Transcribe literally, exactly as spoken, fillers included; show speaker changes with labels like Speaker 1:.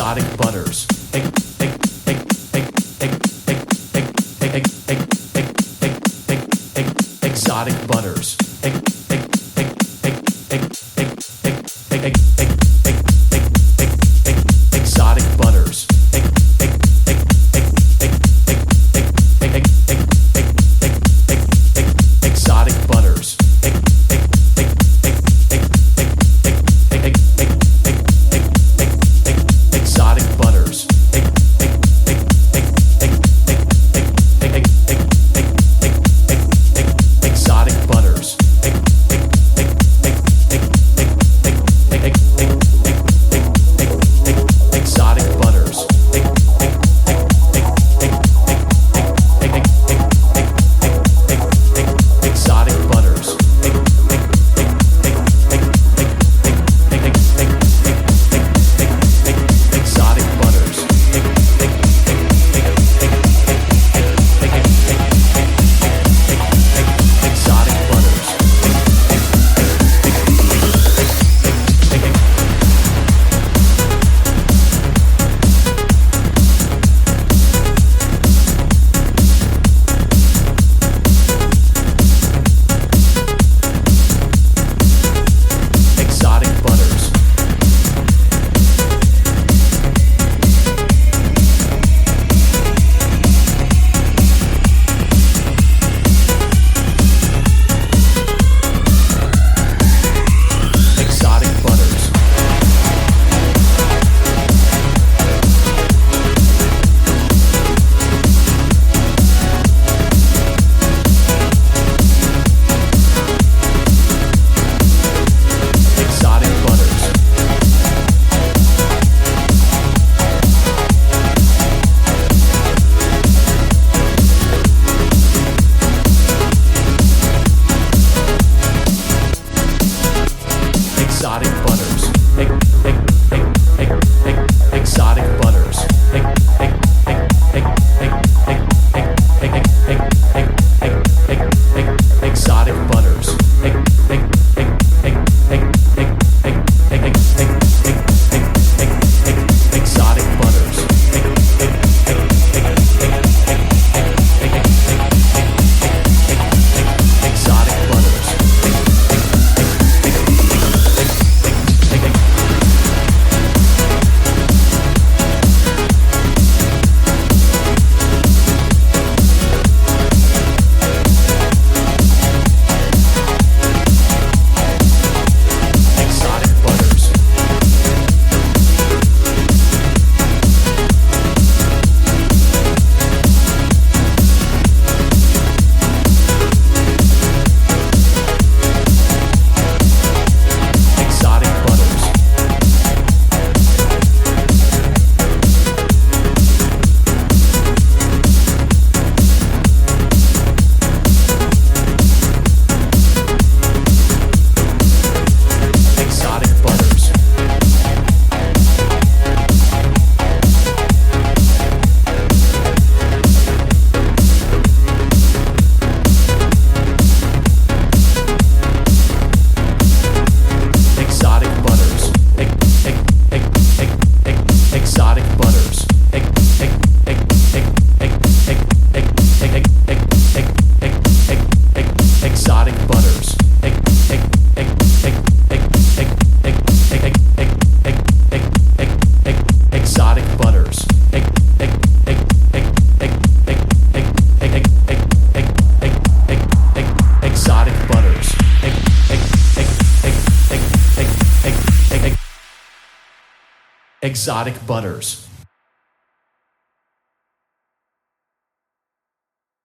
Speaker 1: exotic butters, ex- ex- ex- ex- ex- ex- ex- ex- ex- ex- ex- ex- ex- exotic butters, ex- ex- ex- ex- ex- ex- ex- ex- ex- ex- ex- ex- exotic butters, ex- ex- ex- ex- ex- ex- ex- ex- ex- ex- ex- ex- exotic butters, ex- ex- ex- ex- ex- ex- ex- ex- exotic butters, exotic butters, exotic butters, exotic butters, exotic butters, exotic butters, exotic butters, exotic butters, exotic butters, exotic butters, ex- ex- ex- ex- ex- exotic butters, ex- ex- ex- ex- ex- ex- ex- ex- ex- ex- ex- ex- exotic butters, ex- ex- ex- ex- ex- ex- ex- ex- ex- ex- ex- exotic butters, ex- ex- ex- ex- exotic butters, exotic butters, exotic butters, exotic butters, exotic butters, ex- ex- ex- ex- ex- exotic butters, ex- ex- ex- ex- ex- ex- ex- ex- ex- ex- ex- ex- exotic butters, ex- ex- ex- ex- ex- ex- ex- ex- ex- ex- ex- ex- exotic butters, ex- ex- ex- ex- ex- ex- ex- ex- ex- ex- ex- ex- exotic butters, ex- ex- ex- ex- ex- ex- ex- ex- ex- exotic butters.